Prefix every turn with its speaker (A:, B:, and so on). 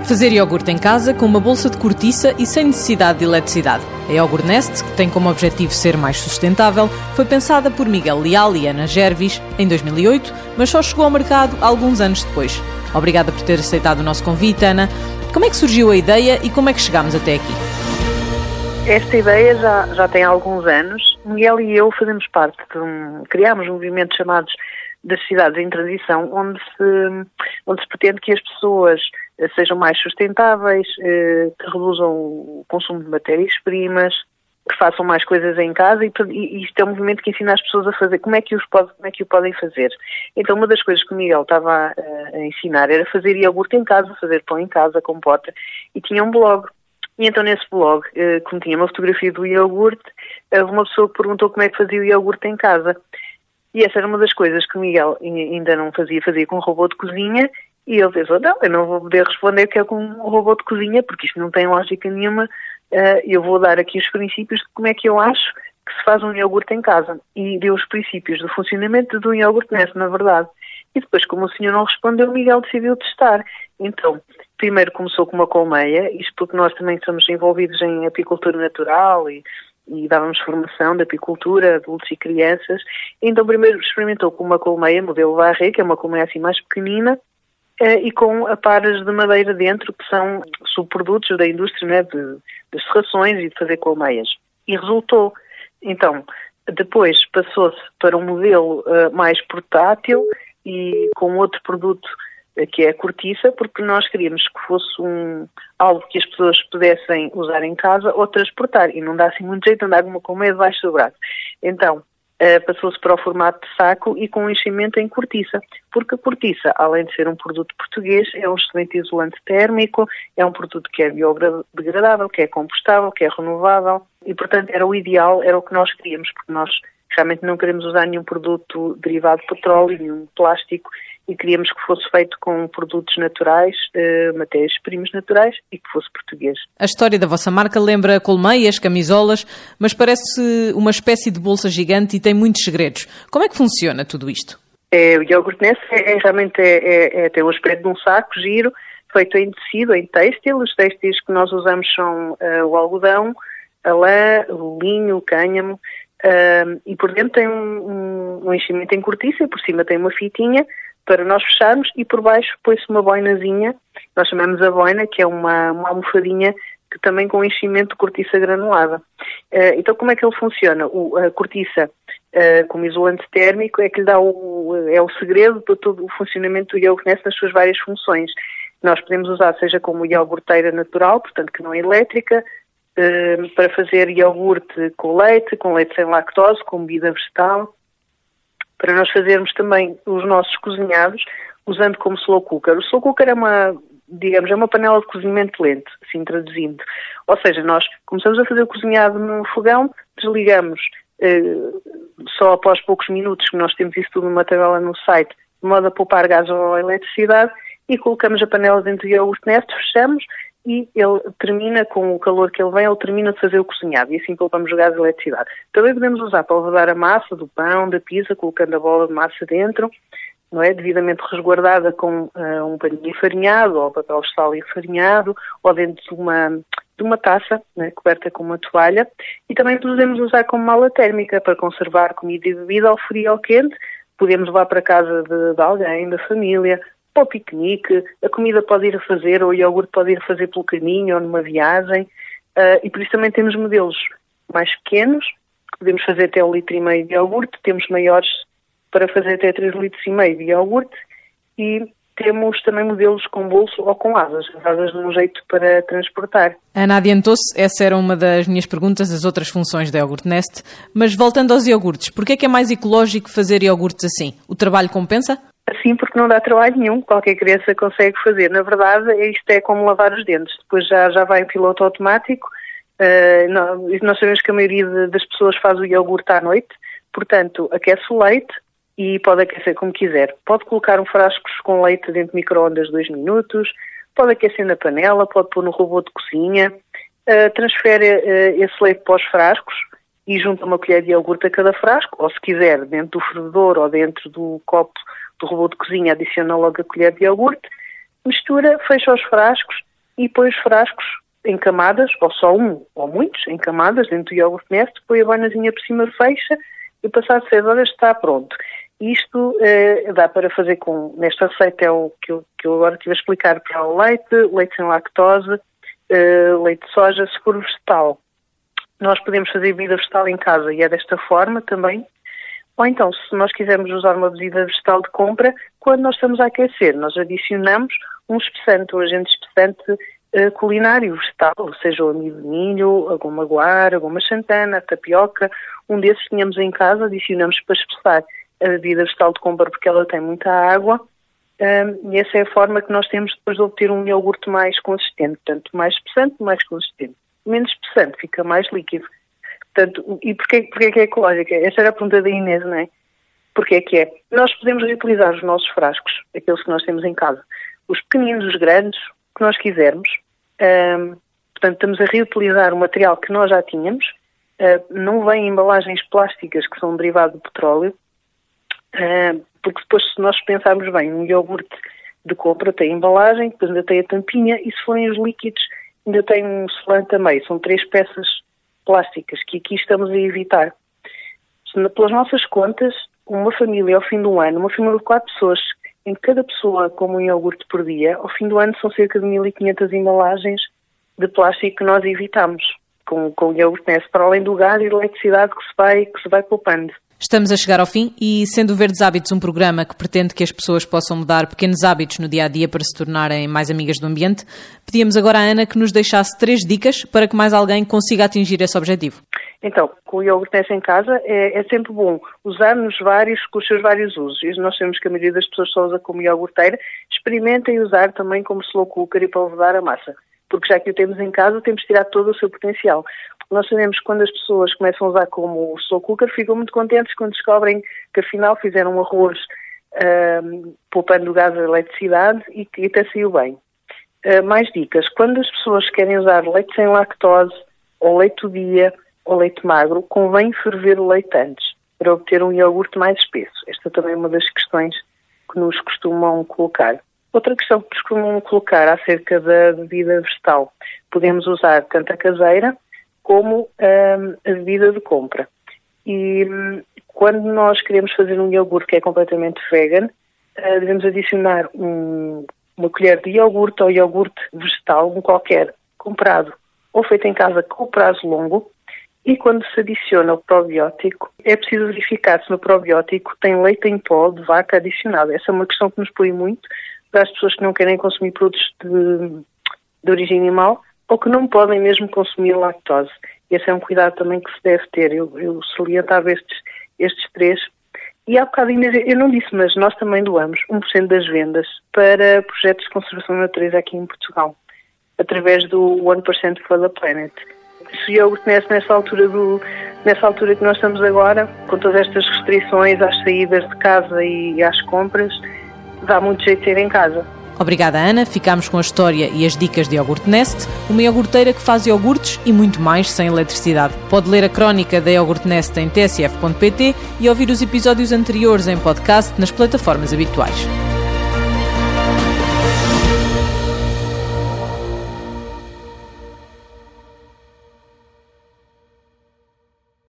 A: Fazer iogurte em casa com uma bolsa de cortiça e sem necessidade de eletricidade. A Yogurt Nest, que tem como objetivo ser mais sustentável, foi pensada por Miguel Leal e Ana Gervis em 2008, mas só chegou ao mercado alguns anos depois. Obrigada por ter aceitado o nosso convite, Ana. Como é que surgiu a ideia e como é que chegámos até aqui?
B: Esta ideia já tem alguns anos. Miguel e eu fazemos parte criámos movimentos chamados das cidades em transição, onde se pretende que as pessoas sejam mais sustentáveis, que reduzam o consumo de matérias-primas, que façam mais coisas em casa e isto é um movimento que ensina as pessoas a fazer, como é que o podem fazer. Então uma das coisas que o Miguel estava a ensinar era fazer iogurte em casa, fazer pão em casa, compota, e tinha um blog. E então nesse blog, como tinha uma fotografia do iogurte, uma pessoa perguntou como é que fazia o iogurte em casa. E essa era uma das coisas que o Miguel ainda não fazia com um robô de cozinha, e ele pensou, não, eu não vou poder responder que é com um robô de cozinha, porque isto não tem lógica nenhuma, eu vou dar aqui os princípios de como é que eu acho que se faz um iogurte em casa. E deu os princípios do funcionamento do iogurte Nest, na verdade. E depois, como o senhor não respondeu, o Miguel decidiu testar. Então, primeiro começou com uma colmeia, isto porque nós também somos envolvidos em apicultura natural e dávamos formação de apicultura, adultos e crianças. Então primeiro experimentou com uma colmeia, modelo Varré, que é uma colmeia assim mais pequenina, e com aparas de madeira dentro, que são subprodutos da indústria, né, de serrações e de fazer colmeias. E resultou. Então, depois passou-se para um modelo mais portátil e com outro produto que é a cortiça, porque nós queríamos que fosse algo que as pessoas pudessem usar em casa ou transportar, e não dá assim muito jeito de andar com uma colmeia debaixo do braço. Então, passou-se para o formato de saco e com enchimento em cortiça, porque a cortiça, além de ser um produto português, é um excelente isolante térmico, é um produto que é biodegradável, que é compostável, que é renovável, e portanto era o ideal, era o que nós queríamos, porque nós realmente não queremos usar nenhum produto derivado de petróleo, nenhum plástico, e queríamos que fosse feito com produtos naturais, matérias-primas naturais e que fosse português.
A: A história da vossa marca lembra colmeias, camisolas, mas parece uma espécie de bolsa gigante e tem muitos segredos. Como é que funciona tudo isto?
B: O Yogurt Nest realmente tem o aspecto de um saco giro, feito em tecido, em têxtil. Os têxteis que nós usamos são o algodão, a lã, o linho, o cânhamo, e por dentro tem um enchimento em cortiça e por cima tem uma fitinha para nós fecharmos, e por baixo põe-se uma boinazinha, nós chamamos a boina, que é uma almofadinha que também com enchimento de cortiça granulada. Então como é que ele funciona? A cortiça como isolante térmico é que lhe dá o segredo para todo o funcionamento do Yogurt Nest nas suas várias funções. Nós podemos usar seja como iogurteira natural, portanto que não é elétrica, para fazer iogurte com leite sem lactose, com bebida vegetal, para nós fazermos também os nossos cozinhados usando como slow cooker. O slow cooker é uma panela de cozimento lento, assim traduzindo. Ou seja, nós começamos a fazer o cozinhado no fogão, desligamos só após poucos minutos, que nós temos isso tudo numa tabela no site, de modo a poupar gás ou eletricidade, e colocamos a panela dentro do Yogurt Nest, fechamos, e ele termina, com o calor que ele vem, ele termina de fazer o cozinhado, e assim poupamos o gás e a eletricidade. Também podemos usar para levar a massa do pão, da pizza, colocando a bola de massa dentro, não é? Devidamente resguardada com um paninho enfarinhado, ou papel vegetal enfarinhado, ou dentro de uma taça, né, coberta com uma toalha. E também podemos usar como mala térmica para conservar comida e bebida ao frio ou ao quente. Podemos levar para casa de alguém, da família, para o piquenique, a comida pode ir a fazer, ou o iogurte pode ir a fazer pelo caminho ou numa viagem, e por isso também temos modelos mais pequenos, podemos fazer até 1,5 litro de iogurte, temos maiores para fazer até 3,5 litros de iogurte, e temos também modelos com bolso ou com asas de um jeito para transportar.
A: A Ana adiantou-se, essa era uma das minhas perguntas, as outras funções da Yogurt Nest, mas voltando aos iogurtes, porquê é que é mais ecológico fazer iogurtes assim? O trabalho compensa?
B: Assim, porque não dá trabalho nenhum, qualquer criança consegue fazer. Na verdade, isto é como lavar os dentes, depois já vai em piloto automático. Nós sabemos que a maioria das pessoas faz o iogurte à noite, portanto, aquece o leite e pode aquecer como quiser. Pode colocar um frasco com leite dentro de micro-ondas 2 minutos, pode aquecer na panela, pode pôr no robô de cozinha, transfere esse leite para os frascos e junta uma colher de iogurte a cada frasco, ou se quiser, dentro do fervedor ou dentro do copo do robô de cozinha, adiciona logo a colher de iogurte, mistura, fecha os frascos, e põe os frascos em camadas, ou só um, ou muitos, em camadas, dentro do iogurte Nest, põe a boinazinha por cima, fecha, e passado 6 horas está pronto. Isto dá para fazer nesta receita é o que eu agora estive a explicar, para o leite sem lactose, leite de soja, se for vegetal. Nós podemos fazer bebida vegetal em casa e é desta forma também. Ou então, se nós quisermos usar uma bebida vegetal de compra, quando nós estamos a aquecer, nós adicionamos um espessante, um agente espessante culinário vegetal, seja o amido de milho, a goma guar, a goma xantana, a tapioca, um desses tínhamos em casa, adicionamos para espessar a bebida vegetal de compra porque ela tem muita água, e essa é a forma que nós temos depois de obter um iogurte mais consistente, portanto, mais espessante, mais consistente. Menos espessante, fica mais líquido. Portanto, e porquê que é ecológica? Essa era a pergunta da Inês, não é? Porquê que é? Nós podemos reutilizar os nossos frascos, aqueles que nós temos em casa, os pequeninos, os grandes, que nós quisermos. Portanto, estamos a reutilizar o material que nós já tínhamos. Não vem embalagens plásticas que são derivado do petróleo, porque depois, se nós pensarmos bem, um iogurte de compra tem embalagem, depois ainda tem a tampinha, e se forem os líquidos, ainda tem um selante a meio. São 3 peças plásticas que aqui estamos a evitar. Pelas nossas contas, uma família ao fim do ano, uma família de 4 pessoas, em que cada pessoa come um iogurte por dia, ao fim do ano são cerca de 1.500 embalagens de plástico que nós evitamos com o iogurte Nest, para além do gás e da eletricidade que se vai poupando.
A: Estamos a chegar ao fim e, sendo o Verdes Hábitos um programa que pretende que as pessoas possam mudar pequenos hábitos no dia-a-dia para se tornarem mais amigas do ambiente, pedíamos agora à Ana que nos deixasse 3 dicas para que mais alguém consiga atingir esse objetivo.
B: Então, com o iogurte Nest em casa é sempre bom usar-nos com os seus vários usos. E nós sabemos que a maioria das pessoas só usa como iogurteira. Experimentem usar também como slow cooker e para levedar a massa. Porque já que o temos em casa, temos de tirar todo o seu potencial. Nós sabemos que quando as pessoas começam a usar como slow cooker, ficam muito contentes quando descobrem que afinal fizeram um arroz poupando o gás e a eletricidade e até saiu bem. Mais dicas. Quando as pessoas querem usar leite sem lactose, ou leite do dia, ou leite magro, convém ferver o leite antes, para obter um iogurte mais espesso. Esta também é uma das questões que nos costumam colocar. Outra questão que nos costumam colocar acerca da bebida vegetal. Podemos usar tanto a caseira como a bebida de compra. E quando nós queremos fazer um iogurte que é completamente vegan, devemos adicionar uma colher de iogurte ou iogurte vegetal, um qualquer, comprado ou feito em casa com prazo longo. E quando se adiciona o probiótico, é preciso verificar se no probiótico tem leite em pó de vaca adicionado. Essa é uma questão que nos põe muito para as pessoas que não querem consumir produtos de origem animal ou que não podem mesmo consumir lactose. Esse é um cuidado também que se deve ter. Eu salientava estes 3. E há bocado, eu não disse, mas nós também doamos 1% das vendas para projetos de conservação da natureza aqui em Portugal, através do 1% for the Planet. Se o iogurte Nest nessa altura que nós estamos agora, com todas estas restrições às saídas de casa e às compras, dá muito jeito de ter em casa.
A: Obrigada, Ana. Ficámos com a história e as dicas de Iogurte Nest, uma iogurteira que faz iogurtes e muito mais sem eletricidade. Pode ler a crónica da Iogurte Nest em tsf.pt e ouvir os episódios anteriores em podcast nas plataformas habituais.